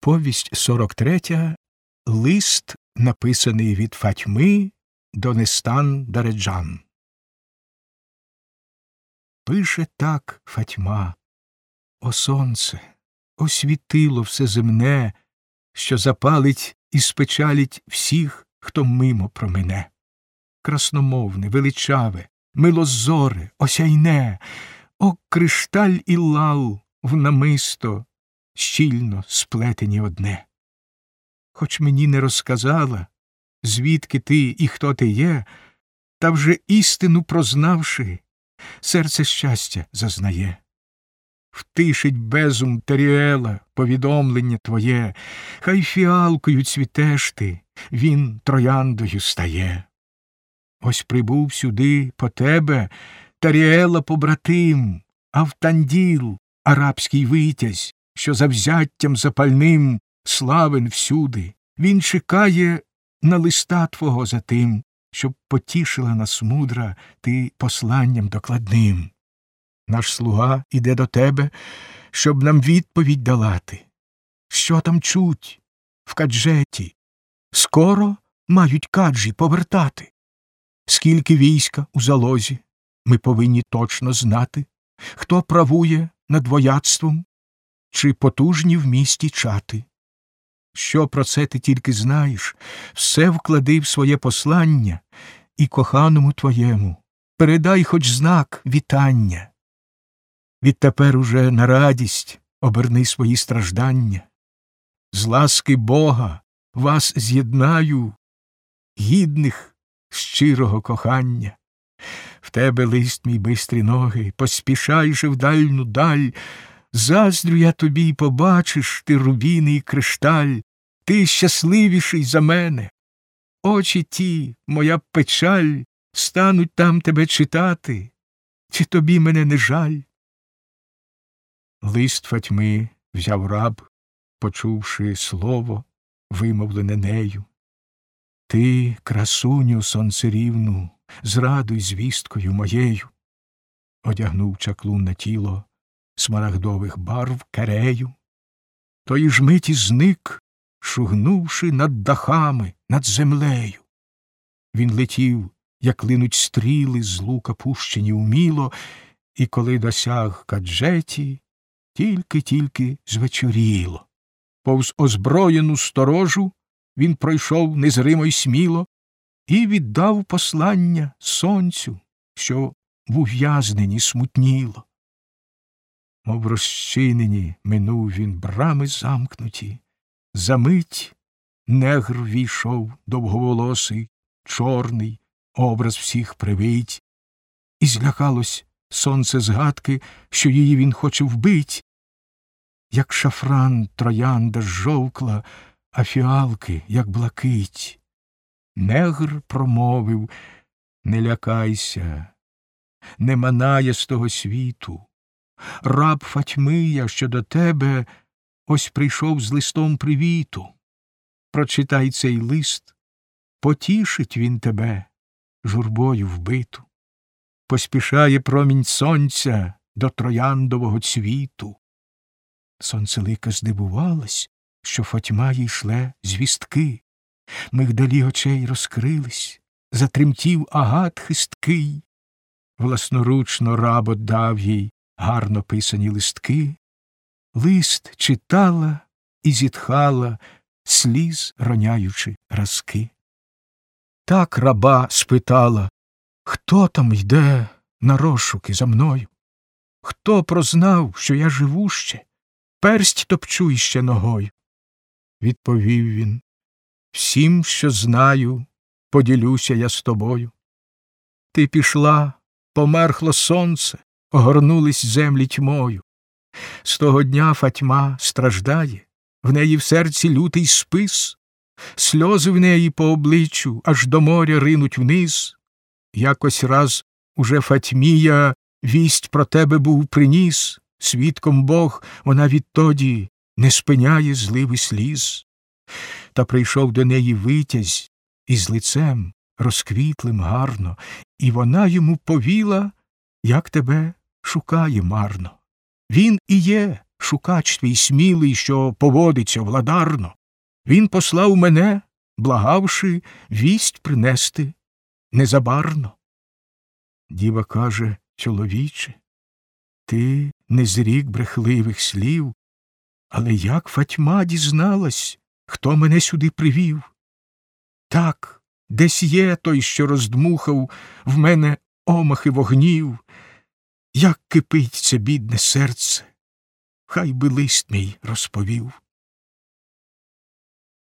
Повість 43. Лист, написаний від Фатьми до Нестан Дареджан. Пише так Фатьма: «О сонце, о світило всеземне, що запалить і спечалить всіх, хто мимо промине. Красномовне, величаве, милозоре, осяйне, о кришталь і лал в намисто, щільно сплетені одне. Хоч мені не розказала, звідки ти і хто ти є, та вже істину прознавши, серце щастя зазнає. Втишить безум Таріела повідомлення твоє, хай фіалкою цвітеш ти, він трояндою стає. Ось прибув сюди по тебе Таріела побратим, Автанділ, арабський витязь, що завзяттям запальним славен всюди. Він чекає на листа твого за тим, щоб потішила нас мудра ти посланням докладним. Наш слуга іде до тебе, щоб нам відповідь далати. Що там чуть в Каджеті? Скоро мають Каджі повертати. Скільки війська у залозі, ми повинні точно знати. Хто правує над вояцтвом, чи потужні в місті чати. Що про це ти тільки знаєш, все вклади в своє послання, і коханому твоєму передай хоч знак вітання. Відтепер уже на радість оберни свої страждання. З ласки Бога вас з'єднаю, гідних щирого кохання. В тебе, лист мій, бистрі ноги, поспішай же в дальну даль. Заздрю я тобі, побачиш ти рубіний кришталь, ти щасливіший за мене. Очі ті, моя печаль, стануть там тебе читати, чи тобі мене не жаль? Лист Фатьми взяв раб, почувши слово, вимовлене нею. Ти, красуню сонцерівну, зрадуй звісткою моєю. Одягнув чаклун на тіло смарагдових барв керею. Тої ж миті зник, шугнувши над дахами, над землею. Він летів, як линуть стріли з лука пущені уміло, і коли досяг Каджеті, тільки звечоріло. Повз озброєну сторожу він пройшов незримо й сміло і віддав послання сонцю, що в ув'язненні смутніло. Мов розчинені минув він брами замкнуті, замить негр війшов довговолосий, чорний, образ всіх привить, і злякалось сонце згадки, що її він хоче вбить. Як шафран троянда жовкла, а фіалки, як блакить. Негр промовив: не лякайся, не манає з того світу. Раб Фатьмия, що до тебе ось прийшов з листом привіту. Прочитай цей лист, потішить він тебе, журбою вбиту. Поспішає промінь сонця до трояндового цвіту. Сонцелика здивувалась, що Фатьма їй шле звістки. Мигдалі очей розкрились, затремтів агат хисткий. Власноручно раб отдав їй гарно писані листки. Лист читала і зітхала, сліз роняючи разки. Так раба спитала: хто там йде на розшуки за мною? Хто прознав, що я живу ще, персть топчу іще ногою? Відповів він: всім, що знаю, поділюся я з тобою. Ти пішла, померхло сонце, огорнулись землі тьмою. З того дня Фатьма страждає, в неї в серці лютий спис, сльози в неї по обличчю аж до моря ринуть вниз. Якось раз уже Фатьмія вість про тебе був приніс, свідком Бог, вона відтоді не спиняє зливи сліз. Та прийшов до неї витязь із лицем розквітлим гарно, і вона йому повіла, як тебе шукає марно. Він і є шукач твій смілий, що поводиться владарно. Він послав мене, благавши вість принести незабарно. Діва каже: чоловіче, ти не зрік брехливих слів, але як Фатьма дізналась, хто мене сюди привів? Так, десь є той, що роздмухав в мене омахи вогнів. Як кипить це бідне серце, хай би лист мій розповів.